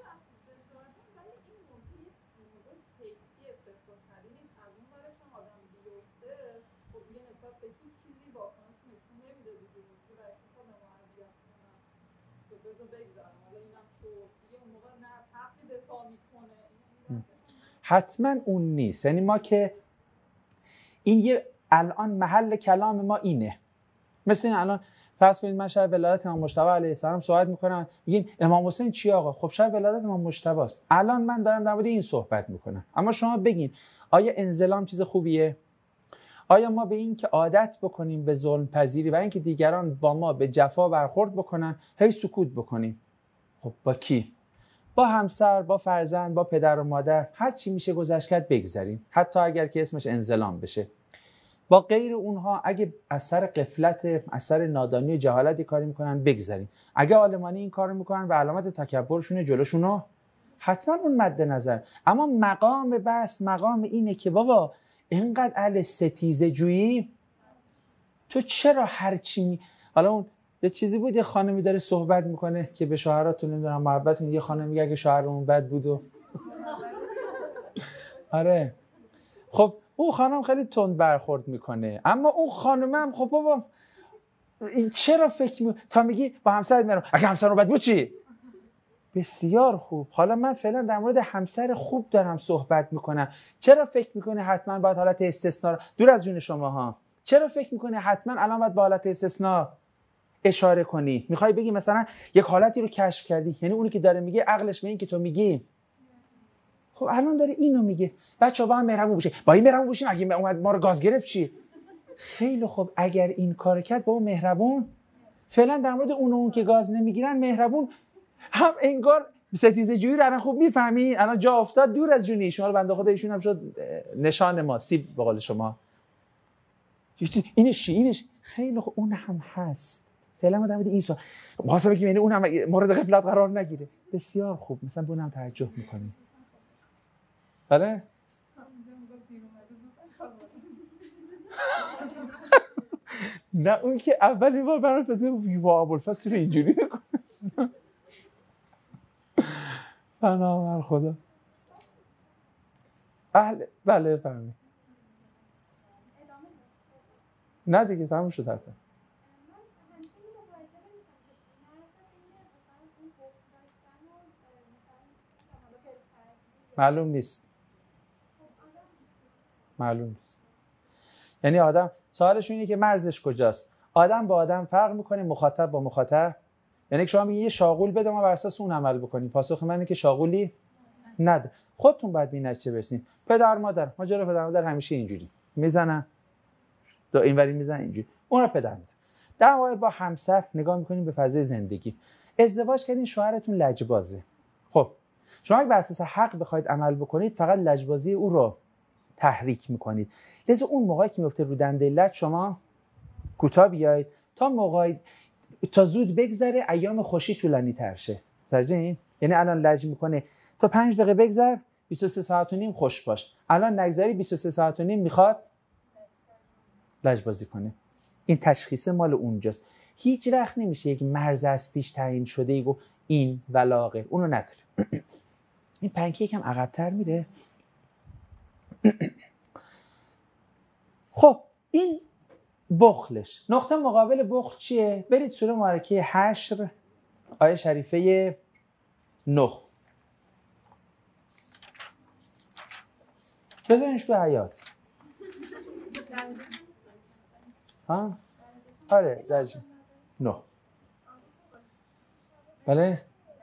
حتما اون نیست، یعنی ما که این یه الان محل کلام ما اینه. مثل این الان فرض کنید من شاید ولادت امام مجتبی علیه السلام صحبت میکنم، میگین امام حسین چی آقا؟ خب شاید ولادت امام مجتبی است. الان من دارم در مورد این صحبت میکنم، اما شما بگین آیا انزلام چیز خوبیه؟ آیا ما به این که عادت بکنیم به ظلم پذیری و اینکه دیگران با ما به جفا برخورد بکنن هی سکوت بکنیم؟ خب با کی؟ با همسر، با فرزند، با پدر و مادر، هر چی میشه گذشت کرد بگذریم، حتی اگر که اسمش انزلام بشه. با غیر اونها اگه اثر غفلت، اثر نادانی و جهالتی کاری میکنن بگذریم. اگه عالمانی این کارو میکنن و علامت تکبرشونه جلوشونو، حتما اون مد نظر. اما مقام بس مقام اینه که بابا اینقدر اهل ستیزه جویی، تو چرا هر چی می... حالا اون یه چیزی بود، یه خانمی داره صحبت میکنه که به شوهراتون نمیدونم محبتون، یه خانم میگه اگه شوهرمون بد بود و آره خب اون خانم خیلی تند برخورد میکنه، اما اون خانم هم خب بابا این چرا فکر می... تا میگی با همسرت میرم اگه همسر رو بد بود چی؟ بسیار خوب. حالا من فعلا در مورد همسر خوب دارم صحبت میکنم. چرا فکر میکنه حتما باید حالت استثناء دور از جون شما ها؟ چرا فکر میکنه حتما الان باید با حالت استثناء اشاره کنی؟ میخوای بگی مثلا یک حالتی رو کشف کردی، یعنی اونی که داره میگه عقلش به این که تو میگی خب الان داره اینو میگه بچه‌ها با هم مهربون باشین. با این مهربون باشین اگه اومد ما رو گاز گرفت چی؟ خیلی خوب اگر این کار کرد با اون مهربون، فعلا در مورد اون و اون که گاز نمیگیرن مهربون، هم انگار ستیزه جویی رو الان خوب میفهمین، الان جا افتاد دور از جون ایشون، بنده خدا ایشون هم شد نشان ما، سیب به قول شما. اینش چی؟ اینش خیلی خوب اون هم هست. فعلا ما در مورد این سوال واسه بگیم یعنی اونم مورد غفلت قرار نگیره. بسیار خوب، مثلا به اونم توجه میکنیم. بله؟ نه اون که اولی بار برای فتره با ابوالفضل رو اینجوری میکنه. بنابر خدا. بله بله فهمید. نه دیگه تموم شد حرفه. معلوم نیست. معلوم نیست. یعنی آدم سوالش اینه که مرزش کجاست؟ آدم با آدم فرق میکنه، مخاطب با مخاطب. یعنی که شما میگی یه شاغول بده ما بر اساس اون عمل بکنیم. پاسخ من اینه که شاغولی نده. خودتون باید به این نتیجه برسین. پدر مادر، ماجرا پدر مادر همیشه اینجوری. میزنن. دو اینوری میزنن اینجوری. اون رو پدر مادر. در واقع با همسر نگاه میکنیم به فضای زندگی. ازدواج کردین شوهرتون لجبازه. خب شما اگه بر اساس حق بخواید عمل بکنید فقط لجبازی او رو تحریک میکنید. لذا اون موقعی که میفته رو دنده لج شما کوتاه بیایید تا موقعی تا زود بگذره ایام خوشی طولانی تر شه. متوجهین؟ یعنی الان لج میکنه تا پنج دقیقه بگذر بیست و سه ساعت و نیم خوش باش. الان نگذری بیست و سه ساعت و نیم میخواد لجبازی کنه. این تشخیص مال اونجاست. هیچ وقت نمیشه یک مرز از پیش تعیین شده ای گفت این ولاغه. اونو نداره. این پنکیک هم عقب‌تر میره. خب این بخلش. نقطه مقابل بخل چیه؟ برید سوره مبارکه حشر آیه شریفه نه. بذارینش تو حیات. ها؟ آره درجه نه. بله؟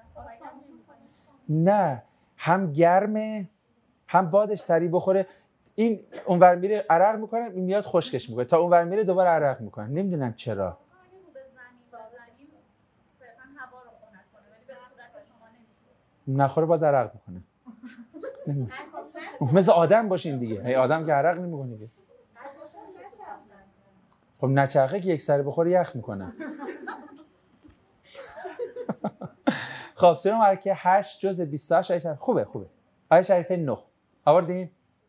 نه هم گرمه هم بادش سریع بخوره. این اونور میره عرق میکنه این میاد خشکش میکنه تا اونور میره دوباره عرق میکنه. نمیدونم چرا. نخوره باز عرق میکنه. مثل آدم باشین دیگه. هی آدم که عرق نمیکنه دیگه. خب نچرخه که یک سره بخوره یخ میکنه. خب سوره مبارکه هشت جز بیست و هشت آیه شریفه خوبه خوبه. آیه شریفه نه. آوردین؟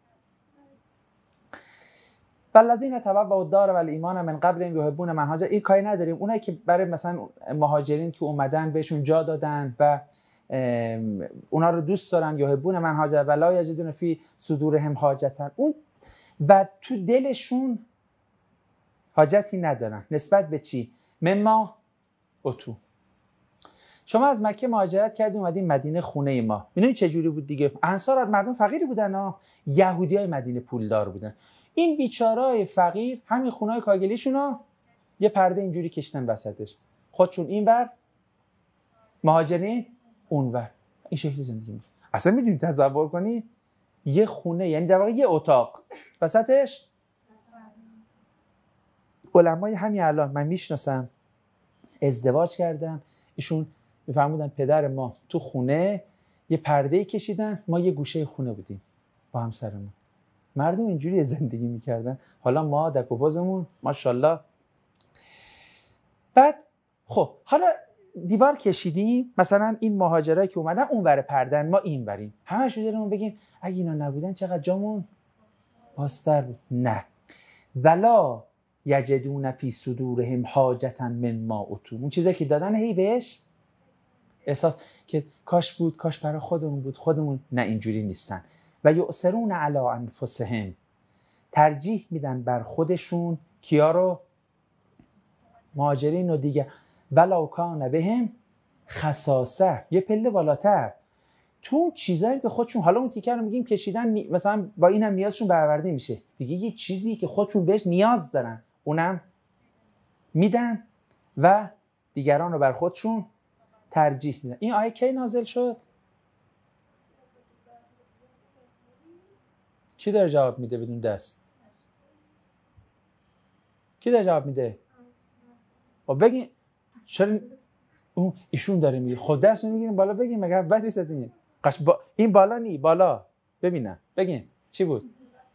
والذین تبوأوا الدار والایمان من قبل یحبون من هاجر. این کاری نداریم. اونایی که برای مثلا مهاجرین که اومدن بهشون جا دادن و اونا رو دوست دارن یحبون من هاجر ولا یجدون فی صدورهم حاجتا، اون و تو دلشون حاجتی ندارن نسبت به چی؟ مما اتو. شما از مکه مهاجرت کردید اومدین مدینه خونه ما. میدونید چه جوری بود دیگه؟ انصار مردم فقیری بودن ها، یهودیای مدینه پولدار بودن. این بیچاره‌های فقیر همین خونه‌های کاگلیشونو یه پرده اینجوری کشتن وسطش. خودشون اینور، مهاجرین اونور. این شکلی زندگی می‌کنن. اصلا میدونید تصور کنی یه خونه، یعنی در واقع یه اتاق وسطش. علمای همین الان من میشناسم ازدواج کردن، ایشون میفرمودن پدر ما تو خونه یه پرده کشیدن، ما یه گوشه خونه بودیم با همسرمون. مردم اینجوری زندگی میکردن. حالا ما دک و بازمون ماشاءالله. بعد خب حالا دیوار کشیدیم، مثلا این مهاجرایی که اومدن اون ور پردن، ما این وریم، همش می‌داریم بگیم اگه اینا نبودن چقدر جامون باستر بود. نه ولا یجدون فی صدورهم حاجتا مما اوتوا. اون چیزایی که دادن هی بهش احساس که کاش بود، کاش برای خودمون بود، خودمون. نه اینجوری نیستن. و یؤثرون علی انفسهم، ترجیح میدن بر خودشون. کیا رو؟ مهاجرین و دیگه. ولو کان بهم خصاصه، یه پله بالاتر تو چیزایی که خودشون، حالا اون تیکر رو میگیم کشیدن، مثلا با اینم نیازشون برآورده میشه دیگه، یه چیزی که خودشون بهش نیاز دارن اونم میدن و دیگران رو بر خودشون ترجیح میدن. این آیه کی نازل شد؟ کی داره جواب میده بدون دست؟ کی داره جواب میده؟ خب بگین چرا اون ایشون داره میگه خود دست میگیریم بالا بگین مگه بدی ستین قش با... این بالا نی بالا ببینم بگین چی بود؟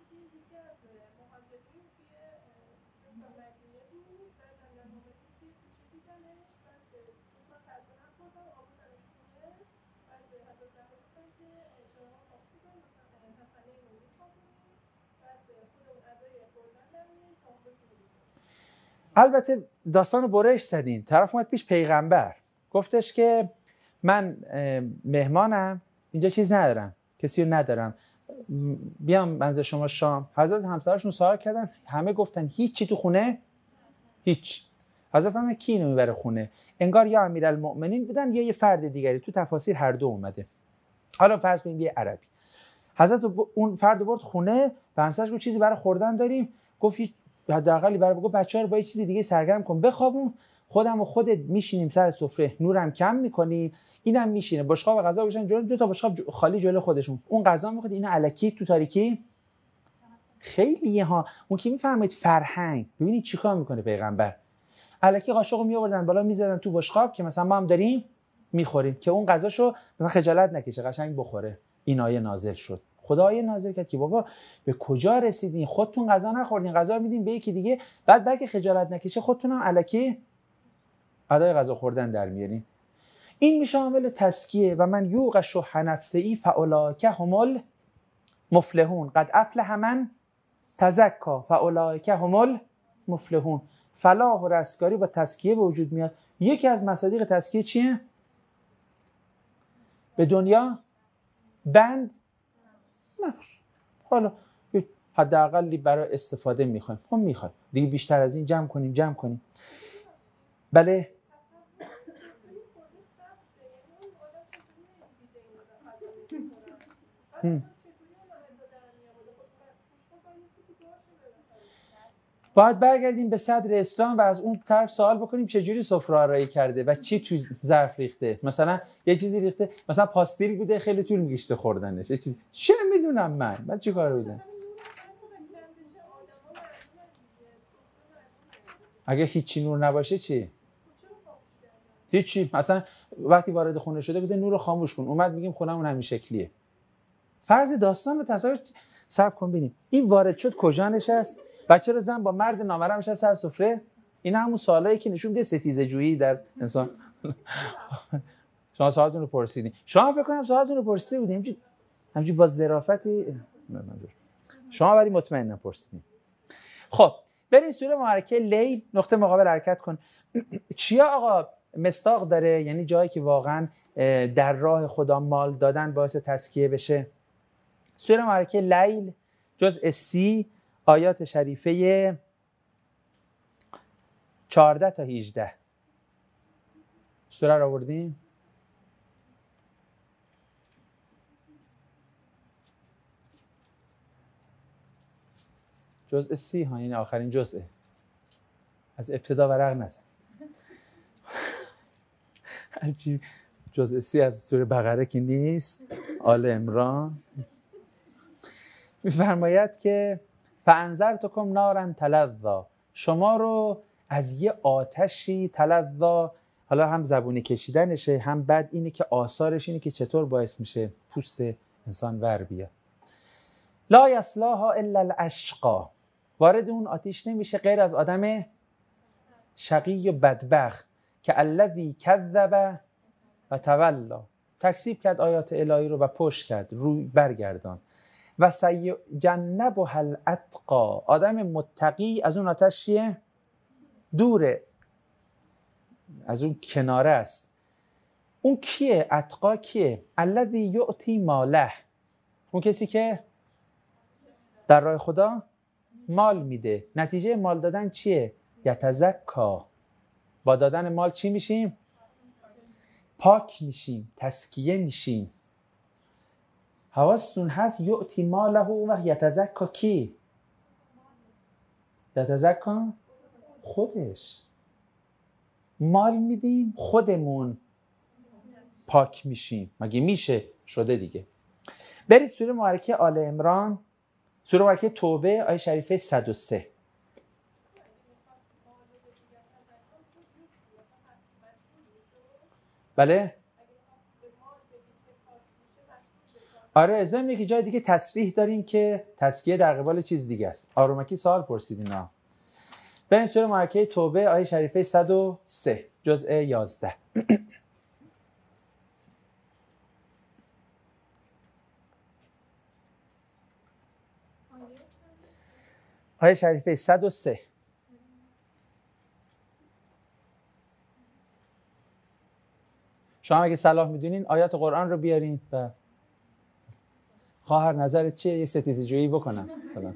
البته داستان برهش زدین. طرف اومد پیش پیغمبر گفتش که من مهمانم اینجا چیز ندارم کسی رو ندارم بیام منزل شما شام. حضرت همسرشون سوال کردن همه گفتن هیچی تو خونه هیچ. حضرت هم کی اینو میبره خونه؟ انگار یا امیرالمؤمنین بودن یا یه فرد دیگری. تو تفاسیر هر دو اومده. حالا فرض کنیم یه عربی. حضرت اون فرد برد خونه و همسرش گفت چیزی برای خوردن داریم؟ گفت هیچ. حداقل برای بگو بچه‌ها رو با یه چیز دیگه سرگرم کن بخوابون خودم و خودت میشینیم سر سفره نورم کم میکنیم اینم میشینه بشقاب غذا گوشن جلو دو تا بشقاب خالی جلو خودشون اون غذا میخواد اینا الکی تو تاریکی خیلی ها. اون کی میفرمایید فرهنگ ببینید چیکار میکنه پیغمبر الکی قاشقو میآوردن بالا میذارن تو بشقاب که مثلا ما هم داریم میخوریم که اون غذاشو مثلا خجالت نکشه قشنگ بخوره. این آیه نازل شد. خدا آیه نازل کرد که بابا به کجا رسیدین خودتون غذا نخوردین غذا میدین به یکی دیگه بعد بلکه خجالت نکشه خودتون هم الکی ادای غذا خوردن در میارین. این میشه عامل تزکیه و من یوق شح نفسه فاولئک هم المفلحون قد افلح من تزکا فاولئک هم المفلحون. فلاح و رستگاری با تزکیه به وجود میاد. یکی از مصادیق تزکیه چیه؟ به دنیا بند نباش. حالا حداقلی برای استفاده میخوایم هم میخوایم دیگه بیشتر از این جمع کنیم جمع کنیم. بله هم. باید برگردیم به صدر اسلام و از اون طرف سوال بکنیم چجوری سفره آرایی کرده و چی تو ظرف ریخته. مثلا یه چیزی ریخته مثلا پاستیل بوده خیلی طول میکشته خوردنش. یه چیز چه میدونم من من چی کار بودم. اگه هیچی نور نباشه چی؟ هیچی. مثلا وقتی وارد خونه شده بوده نور رو خاموش کن اومد میگیم خونمون همین شکلیه. فرض داستان رو تصور صبر کن ببینیم این وارد شد کجا نشست؟ بچه رو زن با مرد نامحرم نشست سر سفره. این همون سوالایی که نشون میده ستیزه جویی در انسان. شما سوالتون رو پرسیدین. شما فکر کنم سوالتون رو پرسیده بودین همینجوری همینجوری با ظرافتی شما ولی مطمئنا پرسیدین. خب بریم سوره مبارکه لیل نقطه مقابل حرکت کن. چیا آقا مستاق داره؟ یعنی جایی که واقعا در راه خدا مال دادن باعث تزکیه بشه. سوره مبارکه لیل جزء سی آیات شریفه چهارده تا هجده. سوره رو آوردیم؟ جزء سی ها این آخرین جزءه. از ابتدا ورق نزن. هرچی جزء سی از سوره بقره که نیست آل عمران میفرماید که فانذرتکم نارا تلظی شما رو از یه آتشی تلظی. حالا هم زبونی کشیدنشه هم بعد اینه که آثارش اینه که چطور باعث میشه پوست انسان ور بیاد. لا یصلاها الا الاشقی وارد اون آتش نمیشه غیر از آدم شقی و بدبخت که الذی کذب و تولی تکذیب کرد آیات الهی رو و پشت کرد روی برگردان. و سیجنبها الاتقی آدم متقی از اون آتش چیه؟ دوره از اون کناره است. اون کیه؟ اتقا کیه؟ الذی یؤتی ماله اون کسی که در راه خدا مال میده. نتیجه مال دادن چیه؟ یتزکا با دادن مال چی میشیم؟ پاک میشیم تزکیه میشیم. حواستون هست یؤتی ماله و یتزکا کی؟ یتزکا خودش. مال میدیم خودمون پاک میشیم. مگه میشه؟ شده دیگه. برید سوره مبارکه آل عمران سوره مبارکه توبه آیه شریفه صد و سه. بله؟ آره، ضمن که جای دیگه تصریح داریم که تزکیه در قبال چیز دیگه است. آرومکی سوال پرسید اینا. بریم سوره مبارکه توبه آیه شریفه صد و سه جزء یازده. آیه شریفه صد و سه. شما اگه صلاح میدونین آیات قرآن رو بیارین و خواهر نظرت چیه؟ یه ستیزه جویی بکنم. سلام.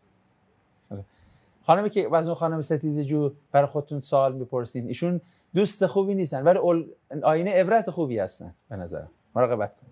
خانمی که واسه خانم ستیزه جو برای خودتون سوال میپرسین، ایشون دوست خوبی نیستن ولی آینه عبرت خوبی هستن به نظرم. مراقبت کن.